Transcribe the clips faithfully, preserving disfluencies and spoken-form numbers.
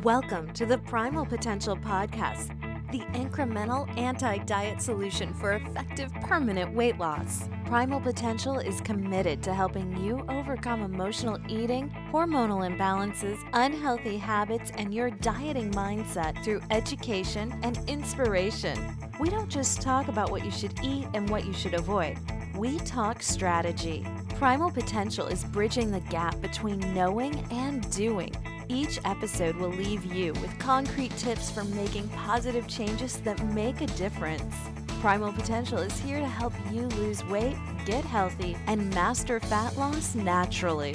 Welcome to the Primal Potential Podcast, the incremental anti-diet solution for effective permanent weight loss. Primal Potential is committed to helping you overcome emotional eating, hormonal imbalances, unhealthy habits, and your dieting mindset through education and inspiration. We don't just talk about what you should eat and what you should avoid. We talk strategy. Primal Potential is bridging the gap between knowing and doing. Each episode will leave you with concrete tips for making positive changes that make a difference. Primal Potential is here to help you lose weight, get healthy, and master fat loss naturally.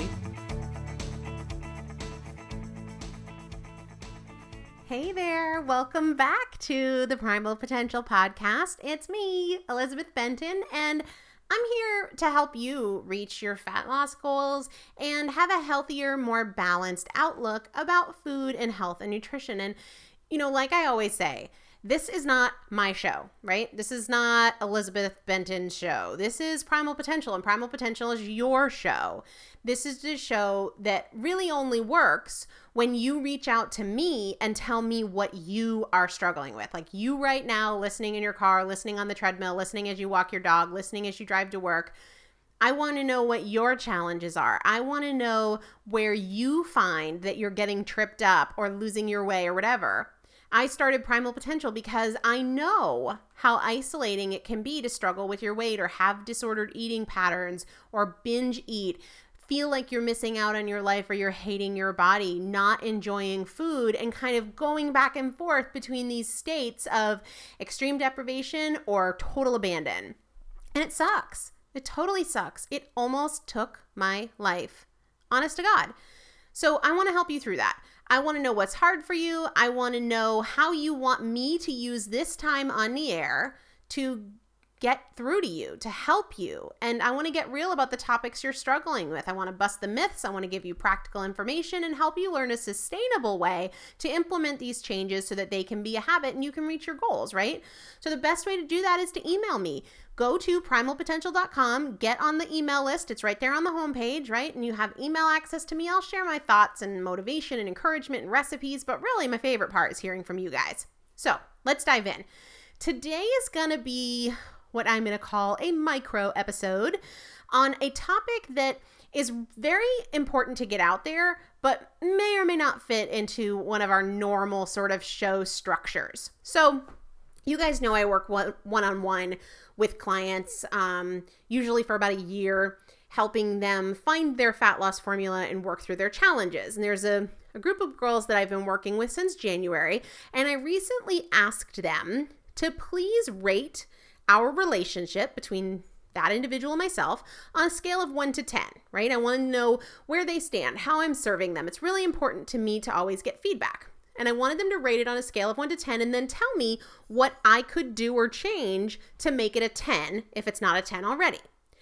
Hey there, welcome back to the Primal Potential Podcast. It's me, Elizabeth Benton, and I'm here to help you reach your fat loss goals and have a healthier, more balanced outlook about food and health and nutrition. And, you know, like I always say, this is not my show, right? This is not Elizabeth Benton's show. This is Primal Potential, and Primal Potential is your show. This is the show that really only works when you reach out to me and tell me what you are struggling with. Like you right now, listening in your car, listening on the treadmill, listening as you walk your dog, listening as you drive to work. I want to know what your challenges are. I want to know where you find that you're getting tripped up or losing your way or whatever. I started Primal Potential because I know how isolating it can be to struggle with your weight or have disordered eating patterns or binge eat, feel like you're missing out on your life or you're hating your body, not enjoying food, and kind of going back and forth between these states of extreme deprivation or total abandon. And it sucks. It totally sucks. It almost took my life. Honest to God. So I want to help you through that. I want to know what's hard for you. I want to know how you want me to use this time on the air to get through to you, to help you. And I want to get real about the topics you're struggling with. I want to bust the myths. I want to give you practical information and help you learn a sustainable way to implement these changes so that they can be a habit and you can reach your goals, right? So the best way to do that is to email me. Go to primal potential dot com, get on the email list. It's right there on the homepage, right? And you have email access to me. I'll share my thoughts and motivation and encouragement and recipes, but really my favorite part is hearing from you guys. So let's dive in. Today is going to be what I'm going to call a micro episode on a topic that is very important to get out there, but may or may not fit into one of our normal sort of show structures. So you guys know I work one, one-on-one with clients, um, usually for about a year, helping them find their fat loss formula and work through their challenges. And there's a, a group of girls that I've been working with since January, and I recently asked them to please rate our relationship between that individual and myself on a scale of one to ten, right? I want to know where they stand, how I'm serving them. It's really important to me to always get feedback. And I wanted them to rate it on a scale of one to ten and then tell me what I could do or change to make it a ten if it's not a ten already.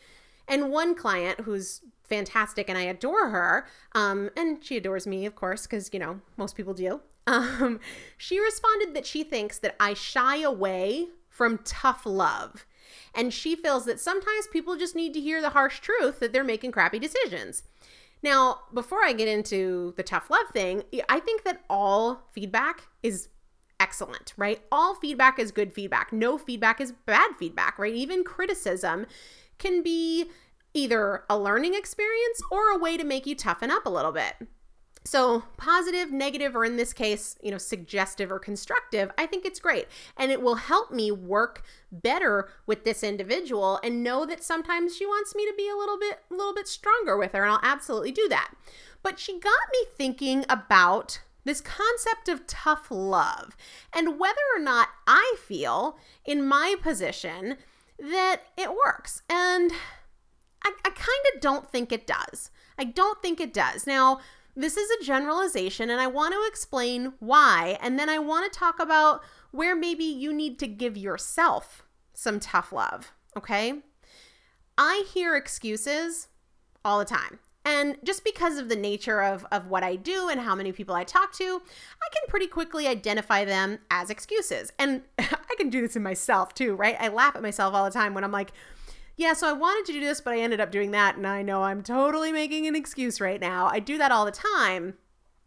And one client who's fantastic and I adore her, um, and she adores me, of course, because, you know, most people do. Um, she responded that she thinks that I shy away from tough love. And she feels that sometimes people just need to hear the harsh truth that they're making crappy decisions. Now, before I get into the tough love thing, I think that all feedback is excellent, right? All feedback is good feedback. No feedback is bad feedback, right? Even criticism can be either a learning experience or a way to make you toughen up a little bit. So positive, negative, or in this case, you know, suggestive or constructive, I think it's great. And it will help me work better with this individual and know that sometimes she wants me to be a little bit, a little bit stronger with her, and I'll absolutely do that. But she got me thinking about this concept of tough love and whether or not I feel in my position that it works. And I, I kind of don't think it does. I don't think it does. Now, this is a generalization, and I want to explain why, and then I want to talk about where maybe you need to give yourself some tough love, okay? I hear excuses all the time, and just because of the nature of, of what I do and how many people I talk to, I can pretty quickly identify them as excuses, and I can do this in myself too, right? I laugh at myself all the time when I'm like, yeah, so I wanted to do this, but I ended up doing that, and I know I'm totally making an excuse right now. I do that all the time.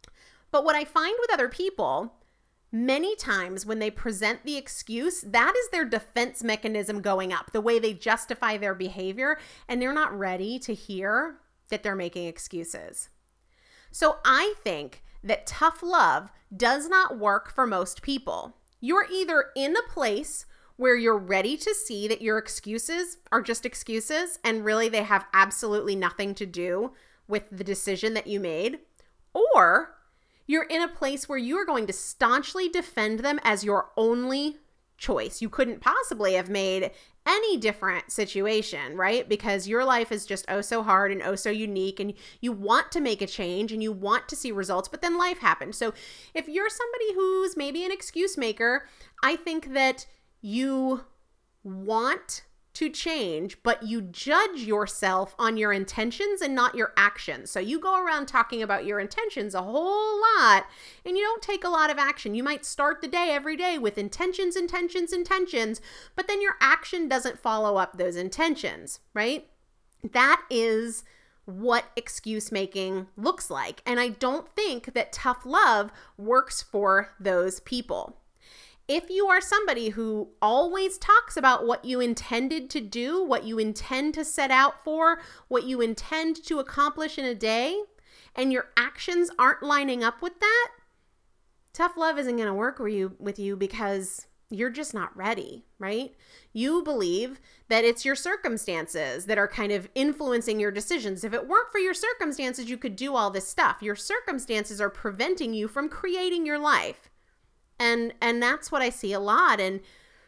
But what I find with other people, many times when they present the excuse, that is their defense mechanism going up, the way they justify their behavior, and they're not ready to hear that they're making excuses. So I think that tough love does not work for most people. You're either in a place where you're ready to see that your excuses are just excuses and really they have absolutely nothing to do with the decision that you made, or you're in a place where you are going to staunchly defend them as your only choice. You couldn't possibly have made any different situation, right? Because your life is just oh so hard and oh so unique, and you want to make a change and you want to see results, but then life happened. So if you're somebody who's maybe an excuse maker, I think that you want to change, but you judge yourself on your intentions and not your actions. So you go around talking about your intentions a whole lot and you don't take a lot of action. You might start the day every day with intentions, intentions, intentions, but then your action doesn't follow up those intentions, right? That is what excuse making looks like. And I don't think that tough love works for those people. If you are somebody who always talks about what you intended to do, what you intend to set out for, what you intend to accomplish in a day, and your actions aren't lining up with that, tough love isn't going to work with you, with you because you're just not ready, right? You believe that it's your circumstances that are kind of influencing your decisions. If it weren't for your circumstances, you could do all this stuff. Your circumstances are preventing you from creating your life. And and that's what I see a lot. And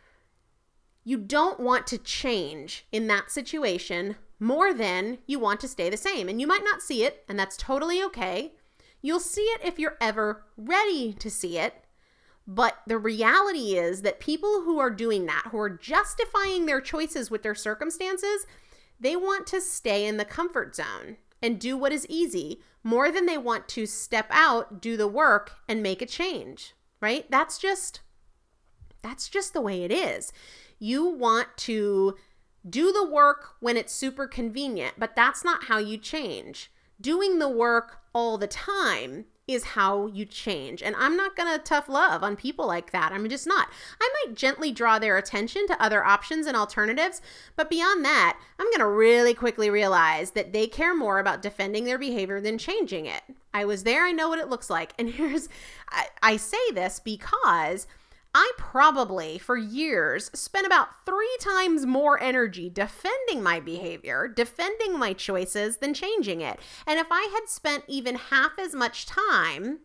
you don't want to change in that situation more than you want to stay the same. And you might not see it, and that's totally okay. You'll see it if you're ever ready to see it. But the reality is that people who are doing that, who are justifying their choices with their circumstances, they want to stay in the comfort zone and do what is easy more than they want to step out, do the work, and make a change. Right? That's just, that's just the way it is. You want to do the work when it's super convenient, but that's not how you change. Doing the work all the time is how you change. And I'm not going to tough love on people like that. I'm just not. I might gently draw their attention to other options and alternatives, but beyond that, I'm going to really quickly realize that they care more about defending their behavior than changing it. I was there. I know what it looks like. And here's, I, I say this because I probably for years spent about three times more energy defending my behavior, defending my choices than changing it. And if I had spent even half as much time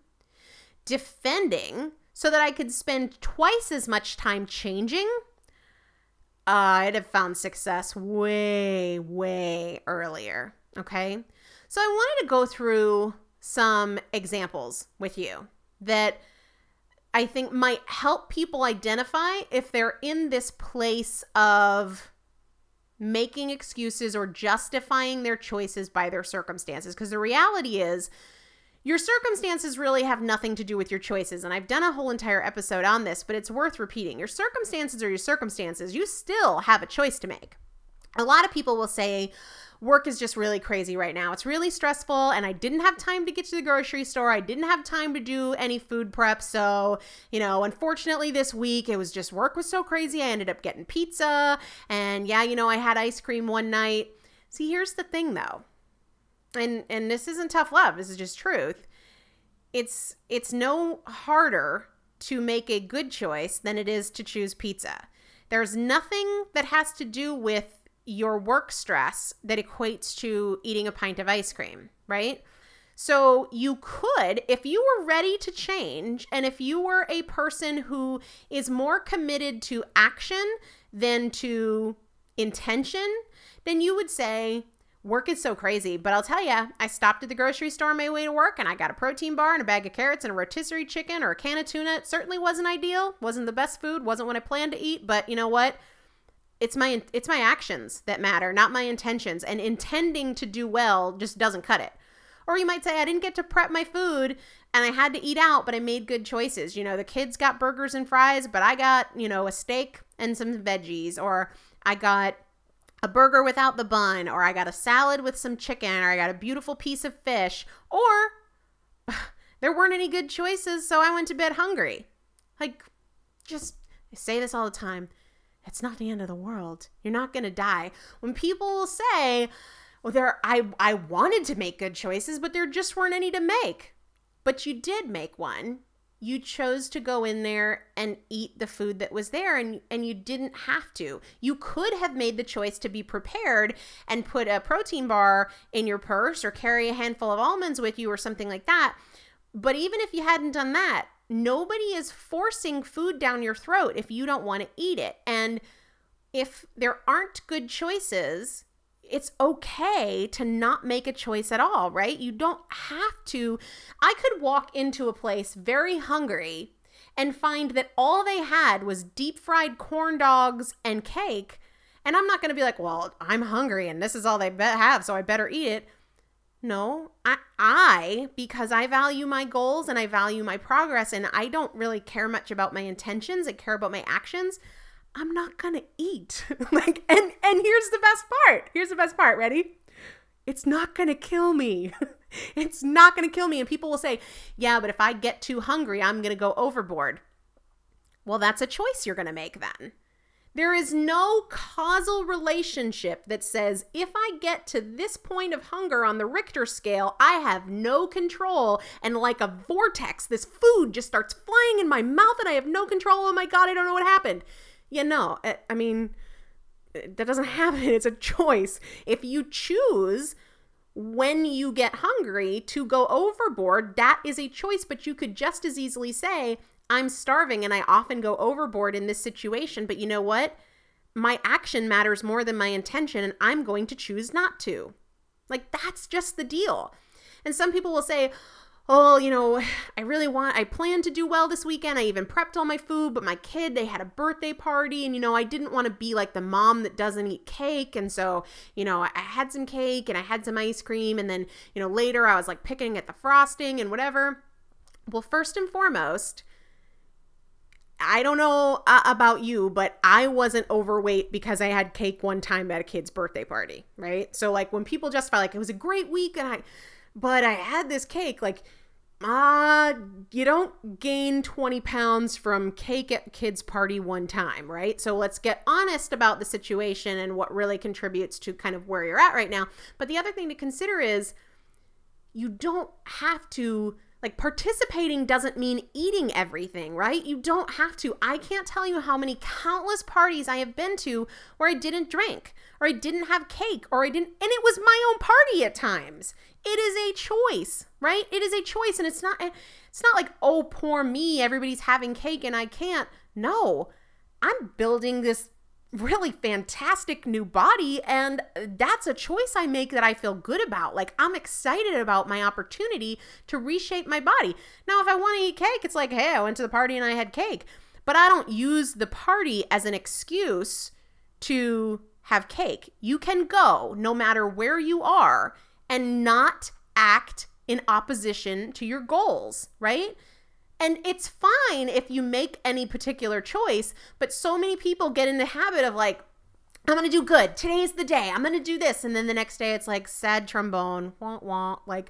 defending so that I could spend twice as much time changing, uh, I'd have found success way, way earlier. Okay. So I wanted to go through some examples with you that I think might help people identify if they're in this place of making excuses or justifying their choices by their circumstances. Because the reality is your circumstances really have nothing to do with your choices. And I've done a whole entire episode on this, but it's worth repeating. Your circumstances are your circumstances. You still have a choice to make. A lot of people will say, work is just really crazy right now. It's really stressful and I didn't have time to get to the grocery store. I didn't have time to do any food prep. So, you know, unfortunately this week it was just work was so crazy. I ended up getting pizza and yeah, you know, I had ice cream one night. See, here's the thing though. And and this isn't tough love. This is just truth. It's it's no harder to make a good choice than it is to choose pizza. There's nothing that has to do with your work stress that equates to eating a pint of ice cream, right? So you could, if you were ready to change, and if you were a person who is more committed to action than to intention, then you would say, work is so crazy, but I'll tell you, I stopped at the grocery store on my way to work and I got a protein bar and a bag of carrots and a rotisserie chicken or a can of tuna. It certainly wasn't ideal, wasn't the best food, wasn't what I planned to eat, but you know what? It's my it's my actions that matter, not my intentions. And intending to do well just doesn't cut it. Or you might say, I didn't get to prep my food and I had to eat out, but I made good choices. You know, the kids got burgers and fries, but I got, you know, a steak and some veggies. Or I got a burger without the bun. Or I got a salad with some chicken. Or I got a beautiful piece of fish. Or There weren't any good choices, so I went to bed hungry. Like, just, I say this all the time. It's not the end of the world. You're not going to die. When people will say, well, there, I, I wanted to make good choices, but there just weren't any to make. But you did make one. You chose to go in there and eat the food that was there, and, and you didn't have to. You could have made the choice to be prepared and put a protein bar in your purse or carry a handful of almonds with you or something like that. But even if you hadn't done that, nobody is forcing food down your throat if you don't want to eat it. And if there aren't good choices, it's okay to not make a choice at all, right? You don't have to. I could walk into a place very hungry and find that all they had was deep fried corn dogs and cake. And I'm not going to be like, well, I'm hungry and this is all they be- have, so I better eat it. No, I, I, because I value my goals and I value my progress and I don't really care much about my intentions. I care about my actions. I'm not going to eat. like, and, and here's the best part. Here's the best part. Ready? It's not going to kill me. It's not going to kill me. And people will say, yeah, but if I get too hungry, I'm going to go overboard. Well, that's a choice you're going to make then. There is no causal relationship that says if I get to this point of hunger on the Richter scale, I have no control. And like a vortex, this food just starts flying in my mouth and I have no control. Oh my God, I don't know what happened. Yeah, no, I mean, that doesn't happen. It's a choice. If you choose when you get hungry to go overboard, that is a choice, but you could just as easily say, I'm starving and I often go overboard in this situation, but you know what? My action matters more than my intention and I'm going to choose not to. Like, that's just the deal. And some people will say, oh, you know, I really want, I plan to do well this weekend. I even prepped all my food, but my kid, they had a birthday party and, you know, I didn't want to be like the mom that doesn't eat cake. And so, you know, I had some cake and I had some ice cream. And then, you know, later I was like picking at the frosting and whatever. Well, first and foremost, I don't know uh, about you, but I wasn't overweight because I had cake one time at a kid's birthday party, right? So like when people justify like it was a great week and I, but I had this cake, like, uh, you don't gain twenty pounds from cake at kids party one time, right? So let's get honest about the situation and what really contributes to kind of where you're at right now. But the other thing to consider is you don't have to, like, participating doesn't mean eating everything, right? You don't have to. I can't tell you how many countless parties I have been to where I didn't drink or I didn't have cake or I didn't, and it was my own party at times. It is a choice, right? It is a choice. And it's not, it's not like, oh, poor me, everybody's having cake and I can't. No, I'm building this really fantastic new body. And that's a choice I make that I feel good about. Like, I'm excited about my opportunity to reshape my body. Now, if I want to eat cake, it's like, hey, I went to the party and I had cake. But I don't use the party as an excuse to have cake. You can go no matter where you are and not act in opposition to your goals, right? And it's fine if you make any particular choice, but so many people get in the habit of like, I'm going to do good. Today's the day. I'm going to do this. And then the next day it's like sad trombone, wah, wah. Like,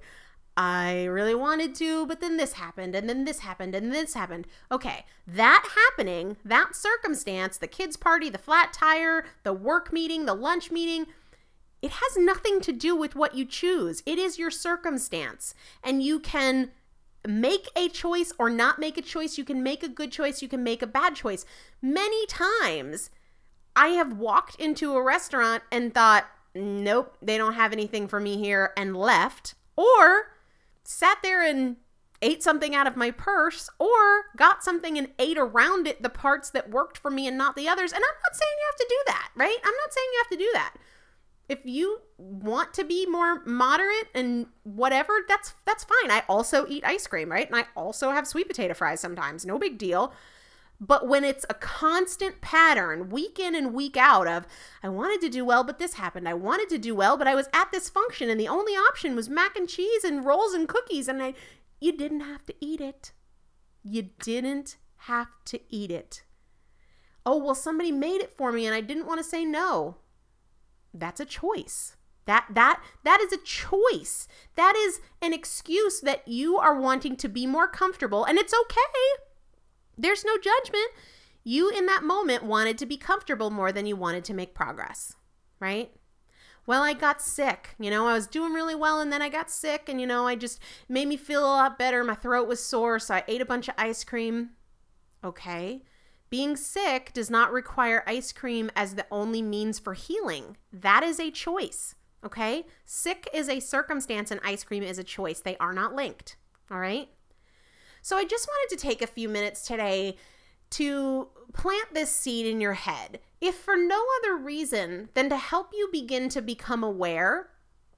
I really wanted to, but then this happened, and then this happened, and this happened. Okay, that happening, that circumstance, the kids' party, the flat tire, the work meeting, the lunch meeting, it has nothing to do with what you choose. It is your circumstance, and you can make a choice or not make a choice. You can make a good choice. You can make a bad choice. Many times, I have walked into a restaurant and thought, nope, they don't have anything for me here, and left, or sat there and ate something out of my purse, or got something and ate around it the parts that worked for me and not the others. And I'm not saying you have to do that, right? I'm not saying you have to do that. If you want to be more moderate and whatever, that's that's fine. I also eat ice cream, right? And I also have sweet potato fries sometimes. No big deal. But when it's a constant pattern, week in and week out of, I wanted to do well, but this happened. I wanted to do well, but I was at this function and the only option was mac and cheese and rolls and cookies. And I, you didn't have to eat it. You didn't have to eat it. Oh, well, somebody made it for me and I didn't want to say no. That's a choice. That that that is a choice. That is an excuse that you are wanting to be more comfortable, and it's okay. There's no judgment. You in that moment wanted to be comfortable more than you wanted to make progress, right? Well, I got sick. You know, I was doing really well and then I got sick and, you know, I just made me feel a lot better. My throat was sore, so I ate a bunch of ice cream. Okay. Being sick does not require ice cream as the only means for healing. That is a choice. Okay? Sick is a circumstance and ice cream is a choice. They are not linked. All right? So I just wanted to take a few minutes today to plant this seed in your head, if for no other reason than to help you begin to become aware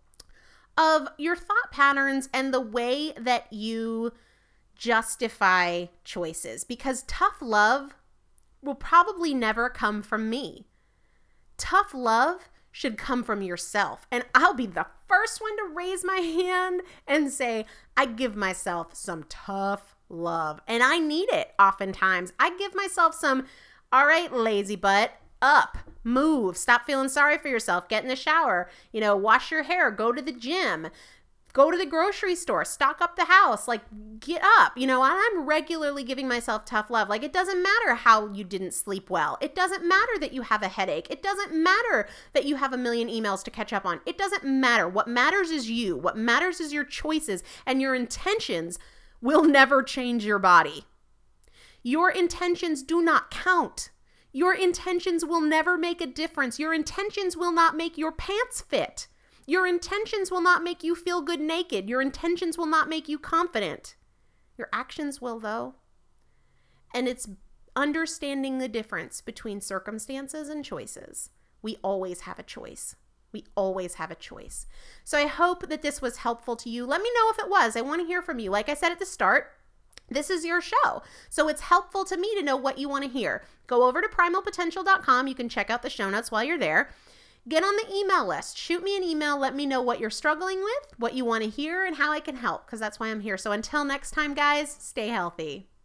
of your thought patterns and the way that you justify choices. Because tough love will probably never come from me. Tough love should come from yourself. And I'll be the first one to raise my hand and say, I give myself some tough love. And I need it oftentimes. I give myself some, all right, lazy butt, up, move, stop feeling sorry for yourself, get in the shower, you know, wash your hair, go to the gym, go to the grocery store, stock up the house, like get up. You know, I'm regularly giving myself tough love. Like it doesn't matter how you didn't sleep well. It doesn't matter that you have a headache. It doesn't matter that you have a million emails to catch up on. It doesn't matter. What matters is you. What matters is your choices and your intentions will never change your body. Your intentions do not count. Your intentions will never make a difference. Your intentions will not make your pants fit. Your intentions will not make you feel good naked. Your intentions will not make you confident. Your actions will, though. And it's understanding the difference between circumstances and choices. We always have a choice. We always have a choice. So I hope that this was helpful to you. Let me know if it was. I want to hear from you. Like I said at the start, this is your show. So it's helpful to me to know what you want to hear. Go over to primal potential dot com. You can check out the show notes while you're there. Get on the email list. Shoot me an email. Let me know what you're struggling with, what you want to hear, and how I can help, because that's why I'm here. So until next time, guys, stay healthy.